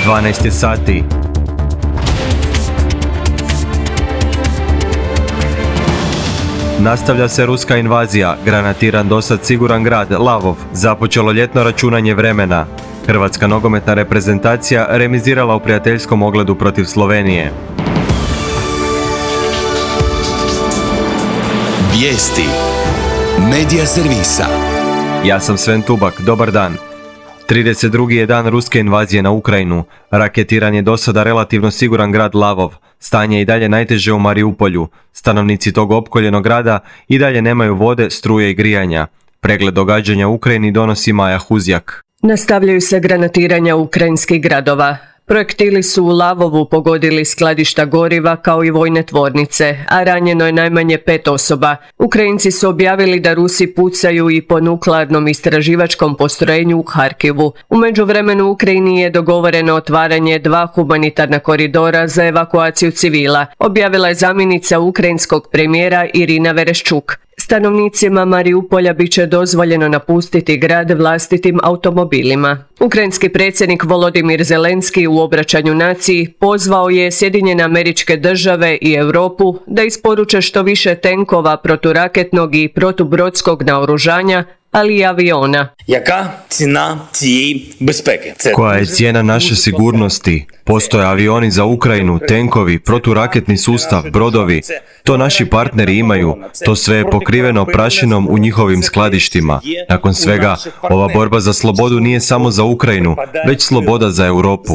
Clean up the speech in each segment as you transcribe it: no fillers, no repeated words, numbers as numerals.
12 sati. Nastavlja se ruska invazija, granatiran dosad siguran grad Lavov, započelo ljetno računanje vremena. Hrvatska nogometna reprezentacija remizirala u prijateljskom ogledu protiv Slovenije. Vijesti Medija servisa. Ja sam Sven Tubak, dobar dan. 32. je dan ruske invazije na Ukrajinu. Raketiran je dosada relativno siguran grad Lavov. Stanje je i dalje najteže u Mariupolju. Stanovnici tog opkoljenog grada i dalje nemaju vode, struje i grijanja. Pregled događanja u Ukrajini donosi Maja Huzjak. Nastavljaju se granatiranja ukrajinskih gradova. Projektili su u Lavovu pogodili skladišta goriva kao i vojne tvornice, a ranjeno je najmanje 5 osoba. Ukrajinci su objavili da Rusi pucaju i po nuklearnom istraživačkom postrojenju u Harkivu. U međuvremenu u Ukrajini je dogovoreno otvaranje 2 humanitarna koridora za evakuaciju civila, objavila je zamjenica ukrajinskog premijera Irina Vereščuk. Stanovnicima Mariupolja bit će dozvoljeno napustiti grad vlastitim automobilima. Ukrajinski predsjednik Volodimir Zelenski u obraćanju naciji pozvao je Sjedinjene Američke Države i Europu da isporuče što više tenkova, proturaketnog i protubrodskog naoružanja, ali i aviona. Koja je cijena naše sigurnosti? Postoje avioni za Ukrajinu, tenkovi, proturaketni sustav, brodovi. To naši partneri imaju. To sve je pokriveno prašinom u njihovim skladištima. Nakon svega, ova borba za slobodu nije samo za Ukrajinu, već sloboda za Europu.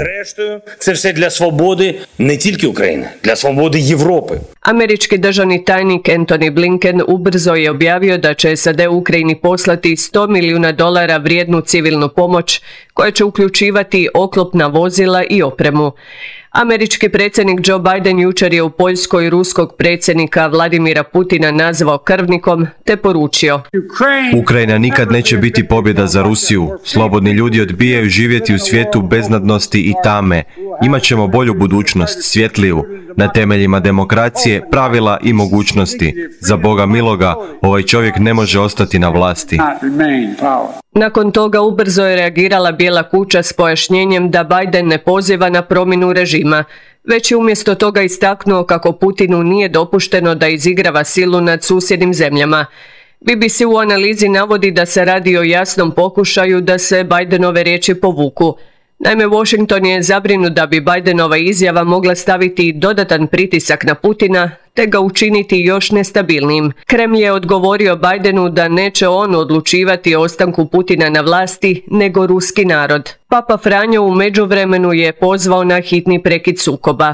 Američki državni tajnik Antony Blinken ubrzo je objavio da će SAD Ukrajini poslati $100 milijuna vrijednu civilnu pomoć koja će uključivati oklopna vozila i opremu. Američki predsjednik Joe Biden jučer je u Poljskoj ruskog predsjednika Vladimira Putina nazvao krvnikom te poručio: Ukrajina nikad neće biti pobjeda za Rusiju. Slobodni ljudi odbijaju živjeti u svijetu beznadnosti i tame. Imaćemo bolju budućnost, svjetliju, na temeljima demokracije, pravila i mogućnosti. Za Boga miloga, ovaj čovjek ne može ostati na vlasti. Nakon toga ubrzo je reagirala Bijela kuća s pojašnjenjem da Biden ne poziva na promjenu režima, već je umjesto toga istaknuo kako Putinu nije dopušteno da izigrava silu nad susjednim zemljama. BBC u analizi navodi da se radi o jasnom pokušaju da se Bidenove riječi povuku. Naime, Washington je zabrinut da bi Bidenova izjava mogla staviti dodatan pritisak na Putina te ga učiniti još nestabilnijim. Kremlj je odgovorio Bidenu da neće on odlučivati o ostanku Putina na vlasti, nego ruski narod. Papa Franjo u međuvremenu je pozvao na hitni prekid sukoba.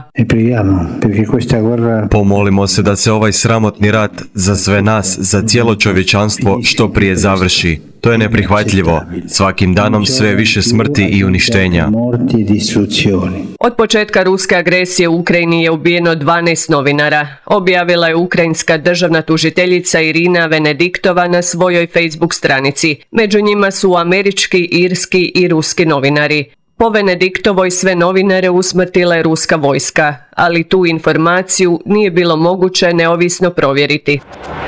Pomolimo se da se ovaj sramotni rat za sve nas, za cijelo čovječanstvo što prije završi. To je neprihvatljivo. Svakim danom sve više smrti i uništenja. Od početka ruske agresije u Ukrajini je ubijeno 12 novinara. Objavila je ukrajinska državna tužiteljica Irina Venediktova na svojoj Facebook stranici. Među njima su američki, irski i ruski novinari. Po Venediktovoj sve novinare usmrtila je ruska vojska, ali tu informaciju nije bilo moguće neovisno provjeriti.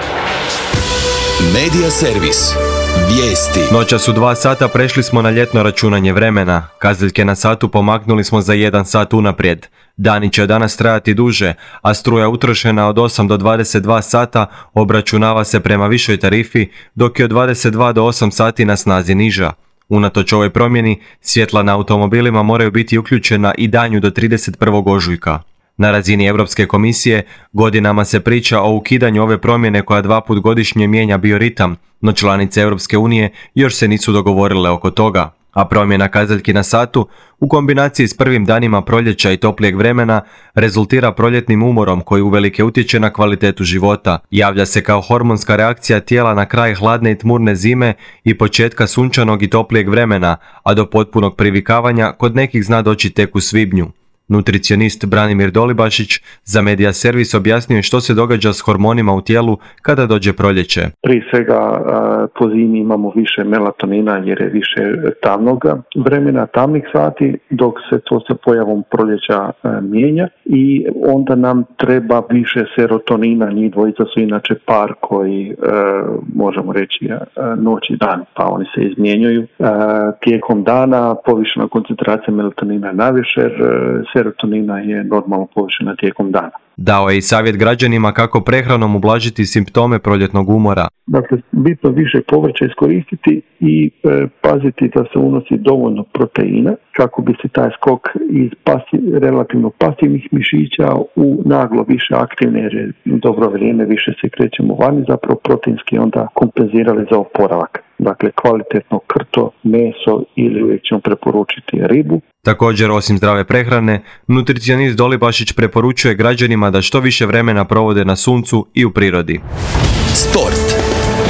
Medija servis. Vijesti. Noćas u 2 sata prešli smo na ljetno računanje vremena. Kazaljke na satu pomaknuli smo za 1 sat unaprijed. Dani će danas trajati duže, a struja utrošena od 8 do 22 sata obračunava se prema višoj tarifi, dok je od 22 do 8 sati na snazi niža. Unatoč ovoj promjeni, svjetla na automobilima moraju biti uključena i danju do 31. ožujka. Na razini Europske komisije godinama se priča o ukidanju ove promjene koja 2 puta godišnje mijenja bioritam, no članice Europske unije još se nisu dogovorile oko toga. A promjena kazaljki na satu, u kombinaciji s prvim danima proljeća i toplijeg vremena, rezultira proljetnim umorom koji uvelike utječe na kvalitetu života. Javlja se kao hormonska reakcija tijela na kraj hladne i tmurne zime i početka sunčanog i toplijeg vremena, a do potpunog privikavanja kod nekih zna doći tek u svibnju. Nutricionist Branimir Dolibašić za Medija Servis objasnio je što se događa s hormonima u tijelu kada dođe proljeće. Prije svega po zimi imamo više melatonina jer je više tamnog vremena, tamnih sati, dok se to sa pojavom proljeća mijenja i onda nam treba više serotonina. Njih dvojica su inače par koji možemo reći noć i dan, pa oni se izmjenjuju. Tijekom dana povišena koncentracija melatonina navečer, serotonina je normalno povišena tijekom dana. Dao je i savjet građanima kako prehranom ublažiti simptome proljetnog umora. Dakle, bitno više povrća iskoristiti i paziti da se unosi dovoljno proteina kako bi se taj skok iz relativno pasivnih mišića u naglo više aktivne, jer je dobro vrijeme, više se krećemo vani, zapravo proteinski onda kompenzirali za oporavak. Dakle, kvalitetno krto, meso ili uvijek ćemo preporučiti ribu. Također, osim zdrave prehrane, nutricionist Dolibašić preporučuje građanima da što više vremena provode na suncu i u prirodi. Sport.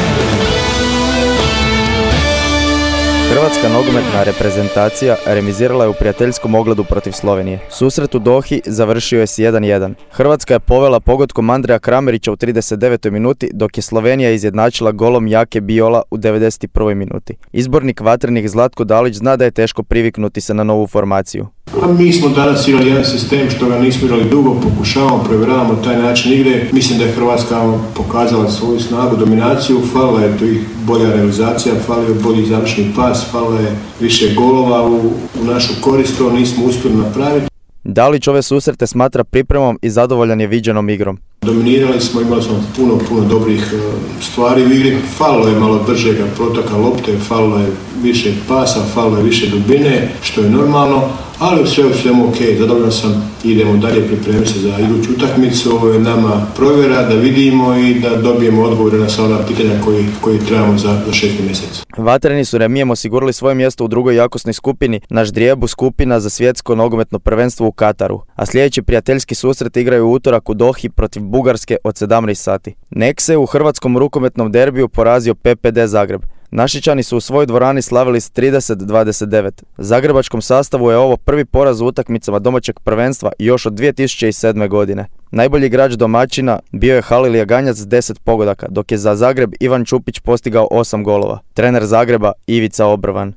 Hrvatska nogometna reprezentacija remizirala je u prijateljskom ogledu protiv Slovenije. Susret u Dohi završio je s 1:1. Hrvatska je povela pogodkom Andreja Kramerića u 39. minuti, dok je Slovenija izjednačila golom Jake Biola u 91. minuti. Izbornik vatrenih Zlatko Dalić zna da je teško priviknuti se na novu formaciju. Mi smo danas igrali jedan sistem što ga nismo igrali dugo, pokušavamo, provjeravamo taj način igre. Mislim da je Hrvatska pokazala svoju snagu, dominaciju, falila je tu i bolja realizacija, falio je bolji završni pas, falilo je više golova u našu korist, to nismo uspjeli napraviti. Dalić ove susrete smatra pripremom i zadovoljan je viđenom igrom. Dominirali smo, imali smo puno dobrih stvari u igri, falilo je malo bržega protoka lopte, falilo je više pasa, falilo je više dubine, što je normalno, ali sve u svemu ok, zadovoljan sam, idemo dalje pripremiti se za iduću utakmicu, ovo je nama provjera da vidimo i da dobijemo odgovore na sva ona pitanja koji trebamo za 6. mjesec. Vatreni su remijem osigurali svoje mjesto u drugoj jakosnoj skupini na ždrijebu skupina za svjetsko nogometno prvenstvo u Kataru, a sljedeći prijateljski susret igraju u utorak u Dohi protiv Bugarske od 17 sati. Nexe u hrvatskom rukometnom derbiju porazio PPD Zagreb. Našičani su u svojoj dvorani slavili s 30-29. Zagrebačkom sastavu je ovo prvi poraz u utakmicama domaćeg prvenstva još od 2007. godine. Najbolji igrač domaćina bio je Halilija Ganjac s 10 pogodaka, dok je za Zagreb Ivan Čupić postigao 8 golova. Trener Zagreba Ivica Obrvan.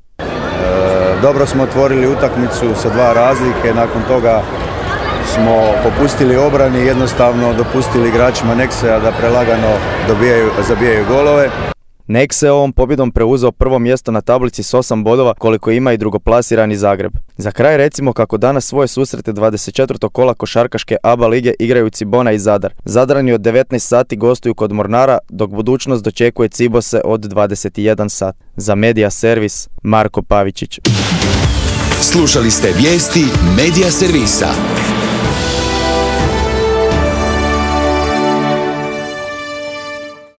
Dobro smo otvorili utakmicu sa 2 razlike, nakon toga smo popustili obrani i jednostavno dopustili igračima Nexea da prelagano zabijaju golove. Nexe je ovom pobjedom preuzeo prvo mjesto na tablici s 8 bodova koliko ima i drugoplasirani Zagreb. Za kraj recimo kako danas svoje susrete 24. kola košarkaške ABA lige igraju Cibona i Zadar. Zadrani od 19 sati gostuju kod Mornara, dok budućnost dočekuje Cibose od 21 sat. Za Medija Servis, Marko Pavičić. Slušali ste vijesti Medija Servisa.